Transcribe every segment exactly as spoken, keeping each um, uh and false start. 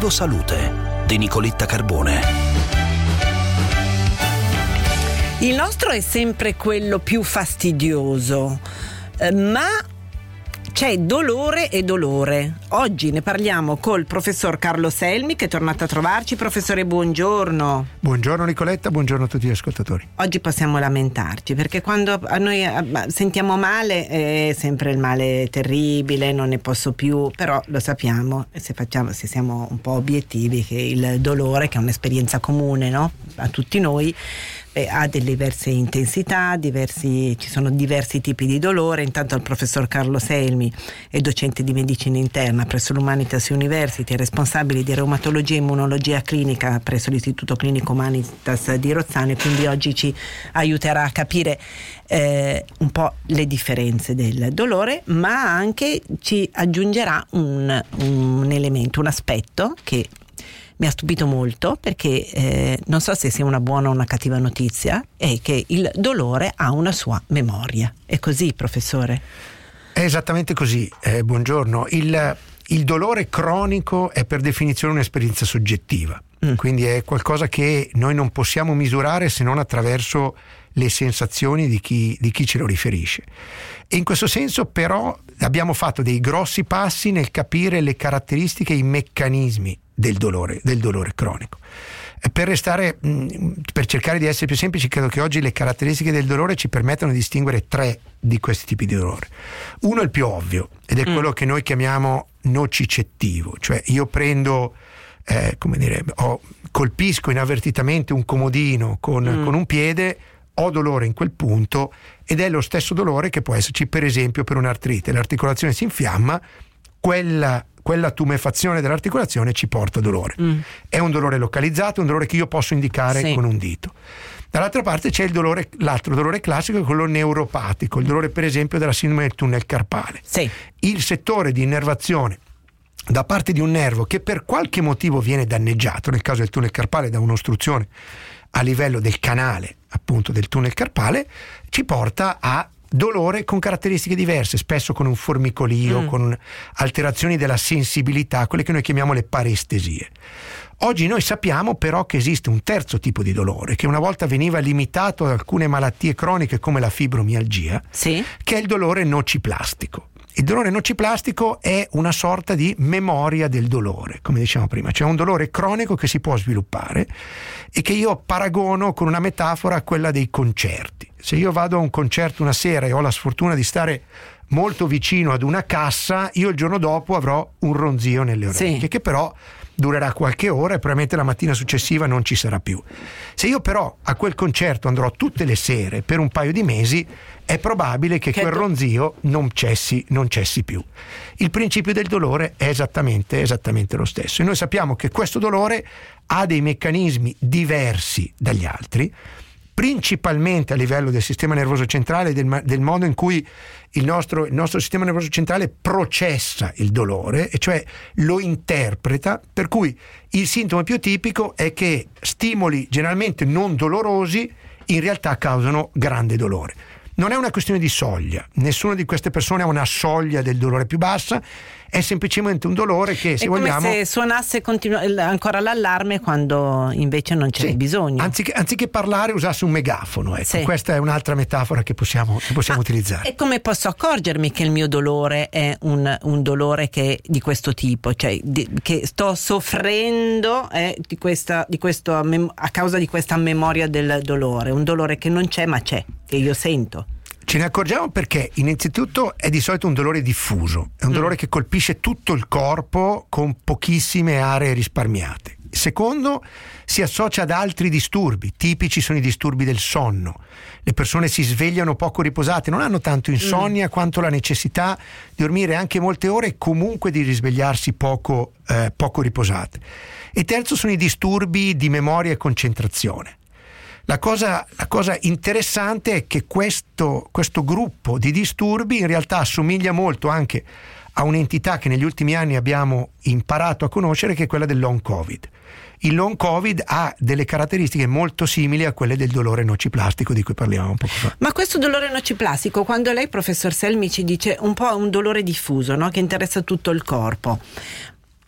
Vivo Salute di Nicoletta Carbone. Il nostro è sempre quello più fastidioso, eh, ma c'è dolore e dolore. Oggi ne parliamo col professor Carlo Selmi, che è tornato a trovarci. Professore, buongiorno. Buongiorno Nicoletta, buongiorno a tutti gli ascoltatori. Oggi possiamo lamentarci, perché quando a noi sentiamo male è sempre il male terribile, non ne posso più, però lo sappiamo, se facciamo, se siamo un po' obiettivi, che il dolore, che è un'esperienza comune, no? A tutti noi, Eh, ha delle diverse intensità, diversi, ci sono diversi tipi di dolore. Intanto il professor Carlo Selmi è docente di medicina interna presso l'Humanitas University, è responsabile di reumatologia e immunologia clinica presso l'Istituto Clinico Humanitas di Rozzano, e quindi oggi ci aiuterà a capire eh, un po' le differenze del dolore, ma anche ci aggiungerà un, un elemento, un aspetto che mi ha stupito molto, perché eh, non so se sia una buona o una cattiva notizia, è che il dolore ha una sua memoria. È così, professore? È esattamente così. Eh, buongiorno. Il, il dolore cronico è per definizione un'esperienza soggettiva, mm. quindi è qualcosa che noi non possiamo misurare se non attraverso le sensazioni di chi, di chi ce lo riferisce. E in questo senso però abbiamo fatto dei grossi passi nel capire le caratteristiche e i meccanismi del dolore, del dolore cronico. Per restare, per cercare di essere più semplici, credo che oggi le caratteristiche del dolore ci permettono di distinguere tre di questi tipi di dolore. Uno è il più ovvio, ed è mm. quello che noi chiamiamo nocicettivo, cioè io prendo eh, come dire, ho, colpisco inavvertitamente un comodino con, mm. con un piede, ho dolore in quel punto, ed è lo stesso dolore che può esserci per esempio per un'artrite. L'articolazione si infiamma, quella quella tumefazione dell'articolazione ci porta dolore. Mm. È un dolore localizzato, un dolore che io posso indicare sì. con un dito. Dall'altra parte c'è il dolore, l'altro dolore classico, è quello neuropatico, il dolore per esempio della sindrome del tunnel carpale. Sì. Il settore di innervazione da parte di un nervo che per qualche motivo viene danneggiato, nel caso del tunnel carpale da un'ostruzione a livello del canale appunto del tunnel carpale, ci porta a dolore con caratteristiche diverse, spesso con un formicolio, mm. con alterazioni della sensibilità, quelle che noi chiamiamo le parestesie. Oggi noi sappiamo però che esiste un terzo tipo di dolore, che una volta veniva limitato ad alcune malattie croniche come la fibromialgia, sì. che è il dolore nociplastico. Il dolore nociplastico è una sorta di memoria del dolore, come dicevamo prima, cioè un dolore cronico che si può sviluppare e che io paragono con una metafora a quella dei concerti. Se io vado a un concerto una sera e ho la sfortuna di stare molto vicino ad una cassa, io il giorno dopo avrò un ronzio nelle orecchie, sì. che però durerà qualche ora e probabilmente la mattina successiva non ci sarà più. Se io però a quel concerto andrò tutte le sere per un paio di mesi, è probabile che, che quel ronzio non cessi, non cessi più. Il principio del dolore è esattamente, esattamente lo stesso, e noi sappiamo che questo dolore ha dei meccanismi diversi dagli altri, principalmente a livello del sistema nervoso centrale, del, del modo in cui il nostro, il nostro sistema nervoso centrale processa il dolore, e cioè lo interpreta, per cui il sintomo più tipico è che stimoli generalmente non dolorosi in realtà causano grande dolore. Non è una questione di soglia, nessuna di queste persone ha una soglia del dolore più bassa, è semplicemente un dolore che, se è come vogliamo, se suonasse continu- ancora l'allarme quando invece non c'è sì. bisogno. Anziché, anziché parlare usasse un megafono, ecco. Sì. Questa è un'altra metafora che possiamo, che possiamo ah, utilizzare. E come posso accorgermi che il mio dolore è un, un dolore che di questo tipo, cioè di, che sto soffrendo eh, di questa, di questo, a causa di questa memoria del dolore, un dolore che non c'è ma c'è, che io sento? Ce ne accorgiamo perché innanzitutto è di solito un dolore diffuso, è un mm. dolore che colpisce tutto il corpo con pochissime aree risparmiate. Secondo, si associa ad altri disturbi, tipici sono i disturbi del sonno. Le persone si svegliano poco riposate, non hanno tanto insonnia mm. quanto la necessità di dormire anche molte ore e comunque di risvegliarsi poco, eh, poco riposate. E terzo sono i disturbi di memoria e concentrazione. La cosa, la cosa interessante è che questo, questo gruppo di disturbi in realtà assomiglia molto anche a un'entità che negli ultimi anni abbiamo imparato a conoscere, che è quella del long covid. Il long covid ha delle caratteristiche molto simili a quelle del dolore nociplastico di cui parliamo un poco fa. Ma questo dolore nociplastico, quando lei, professor Selmi, ci dice un po' un dolore diffuso, no? Che interessa tutto il corpo,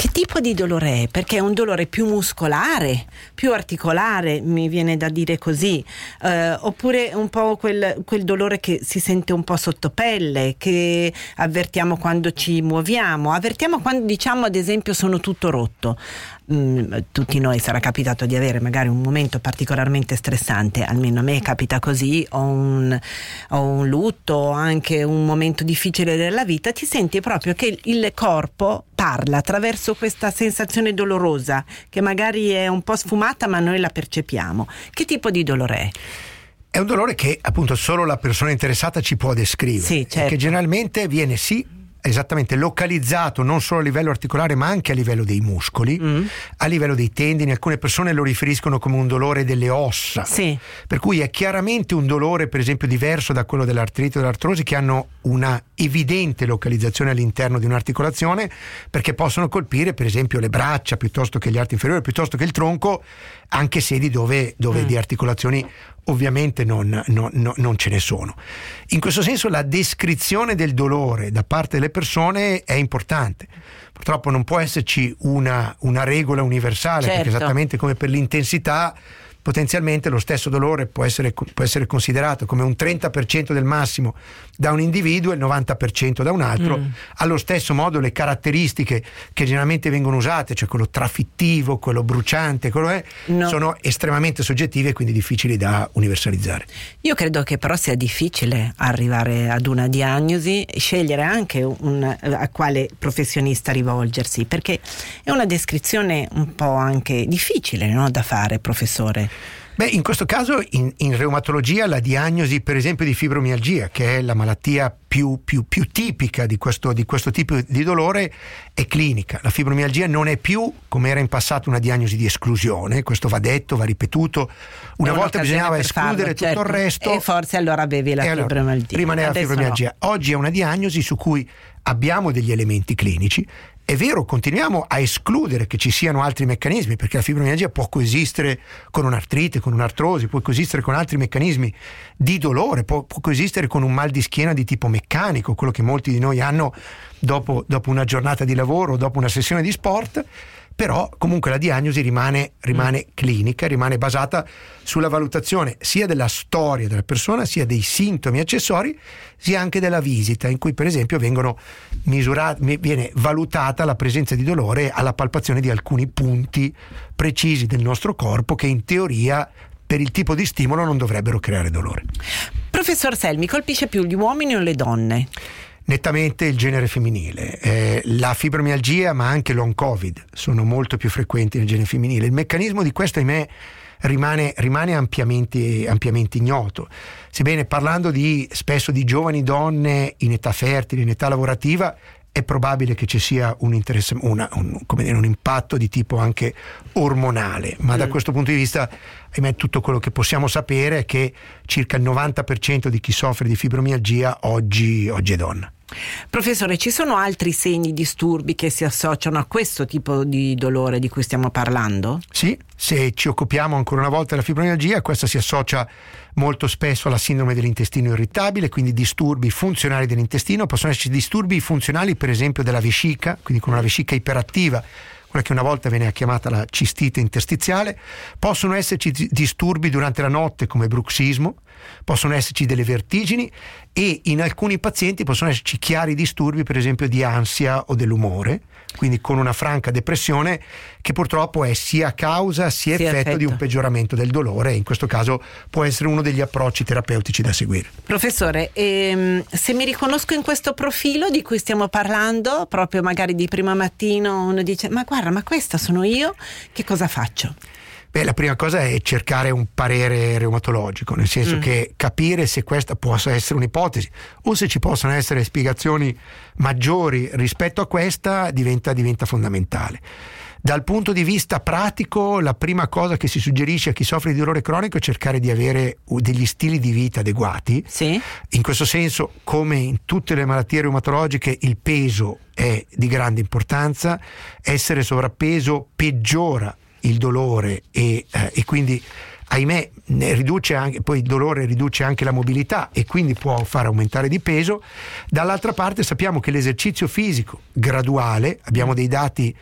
Che tipo di dolore è? Perché è un dolore più muscolare, più articolare, mi viene da dire così, eh, oppure un po' quel, quel dolore che si sente un po' sotto pelle, che avvertiamo quando ci muoviamo, avvertiamo quando diciamo ad esempio sono tutto rotto. Mm, tutti noi sarà capitato di avere magari un momento particolarmente stressante, almeno a me capita così, o un, o un lutto, o anche un momento difficile della vita, ti senti proprio che il corpo parla attraverso questa sensazione dolorosa che magari è un po' sfumata ma noi la percepiamo. Che tipo di dolore è? È un dolore che appunto solo la persona interessata ci può descrivere, sì, certo. E che generalmente viene sì esattamente localizzato non solo a livello articolare ma anche a livello dei muscoli, mm. a livello dei tendini. Alcune persone lo riferiscono come un dolore delle ossa, sì. per cui è chiaramente un dolore per esempio diverso da quello dell'artrite o dell'artrosi, che hanno una evidente localizzazione all'interno di un'articolazione, perché possono colpire per esempio le braccia piuttosto che gli arti inferiori, piuttosto che il tronco, anche sedi dove, dove mm. di articolazioni ovviamente non, non, non, non ce ne sono. In questo senso la descrizione del dolore da parte delle persone è importante. Purtroppo non può esserci una, una regola universale, certo. perché esattamente come per l'intensità, potenzialmente lo stesso dolore può essere, può essere considerato come un trenta per cento del massimo da un individuo e il novanta per cento da un altro. Mm. Allo stesso modo le caratteristiche che generalmente vengono usate, cioè quello trafittivo, quello bruciante, quello è, no. sono estremamente soggettive e quindi difficili da universalizzare. Io credo che però sia difficile arrivare ad una diagnosi, scegliere anche un, a quale professionista rivolgersi, perché è una descrizione un po' anche difficile, no, da fare, professore. Beh, in questo caso in, in reumatologia la diagnosi per esempio di fibromialgia, che è la malattia più, più, più tipica di questo, di questo tipo di dolore, è clinica. La fibromialgia non è più, come era in passato, una diagnosi di esclusione, questo va detto, va ripetuto. Una volta bisognava escludere farlo, tutto certo. il resto, e forse allora avevi la fibromialgia. Allora, rimaneva la fibromialgia. No. Oggi è una diagnosi su cui abbiamo degli elementi clinici. È vero, continuiamo a escludere che ci siano altri meccanismi, perché la fibromialgia può coesistere con un'artrite, con un'artrosi, può coesistere con altri meccanismi di dolore, può, può coesistere con un mal di schiena di tipo meccanico, quello che molti di noi hanno dopo, dopo una giornata di lavoro, dopo una sessione di sport. Però comunque la diagnosi rimane, rimane clinica, rimane basata sulla valutazione sia della storia della persona, sia dei sintomi accessori, sia anche della visita, in cui per esempio vengono misurati, viene valutata la presenza di dolore alla palpazione di alcuni punti precisi del nostro corpo che in teoria per il tipo di stimolo non dovrebbero creare dolore. Professor Selmi, colpisce più gli uomini o le donne? Nettamente il genere femminile. Eh, la fibromialgia ma anche long covid sono molto più frequenti nel genere femminile. Il meccanismo di questo, ahimè, rimane, rimane ampiamente, ampiamente ignoto, sebbene parlando di spesso di giovani donne in età fertile, in età lavorativa, è probabile che ci sia un, interesse, una, un, come dire, un impatto di tipo anche ormonale, ma mm. da questo punto di vista, ahimè, tutto quello che possiamo sapere è che circa il novanta per cento di chi soffre di fibromialgia oggi, oggi è donna. Professore, ci sono altri segni disturbi che si associano a questo tipo di dolore di cui stiamo parlando? Sì, se ci occupiamo ancora una volta della fibromialgia, questa si associa molto spesso alla sindrome dell'intestino irritabile, quindi disturbi funzionali dell'intestino. Possono esserci disturbi funzionali per esempio della vescica, quindi con una vescica iperattiva, quella che una volta viene chiamata la cistite interstiziale. Possono esserci disturbi durante la notte come bruxismo, possono esserci delle vertigini e in alcuni pazienti possono esserci chiari disturbi per esempio di ansia o dell'umore, quindi con una franca depressione che purtroppo è sia causa sia, sia effetto, effetto di un peggioramento del dolore, e in questo caso può essere uno degli approcci terapeutici da seguire. Professore, ehm, se mi riconosco in questo profilo di cui stiamo parlando, proprio magari di primo mattino uno dice ma guarda, ma questa sono io, che cosa faccio? Beh, la prima cosa è cercare un parere reumatologico, nel senso mm. che capire se questa possa essere un'ipotesi o se ci possono essere spiegazioni maggiori rispetto a questa diventa, diventa fondamentale. Dal punto di vista pratico, la prima cosa che si suggerisce a chi soffre di dolore cronico è cercare di avere degli stili di vita adeguati. Sì. In questo senso, come in tutte le malattie reumatologiche, il peso è di grande importanza. Essere sovrappeso peggiora il dolore e, eh, e quindi ahimè ne riduce anche, poi il dolore riduce anche la mobilità e quindi può far aumentare di peso. Dall'altra parte sappiamo che l'esercizio fisico graduale, abbiamo dei dati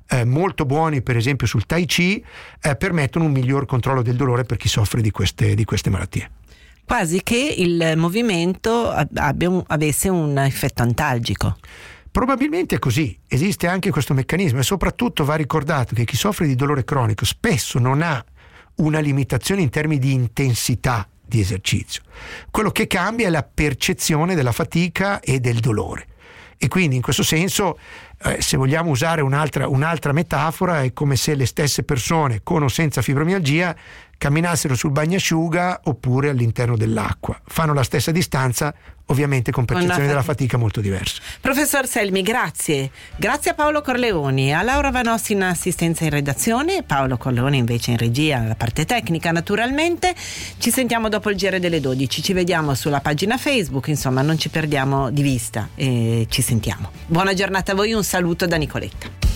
eh, molto buoni per esempio sul Tai Chi, eh, permettono un miglior controllo del dolore per chi soffre di queste, di queste malattie. Quasi che il movimento abbia un, avesse un effetto antalgico. Probabilmente è così, esiste anche questo meccanismo e soprattutto va ricordato che chi soffre di dolore cronico spesso non ha una limitazione in termini di intensità di esercizio. Quello che cambia è la percezione della fatica e del dolore. E quindi in questo senso, eh, se vogliamo usare un'altra, un'altra metafora, è come se le stesse persone con o senza fibromialgia camminassero sul bagnasciuga oppure all'interno dell'acqua. Fanno la stessa distanza, ovviamente con percezioni della fatica molto diverse. Professor Selmi, grazie. Grazie a Paolo Corleoni, a Laura Vanossi in assistenza in redazione, Paolo Corleoni invece in regia, la parte tecnica naturalmente. Ci sentiamo dopo il G R delle dodici, ci vediamo sulla pagina Facebook, insomma non ci perdiamo di vista e ci sentiamo. Buona giornata a voi, un saluto da Nicoletta.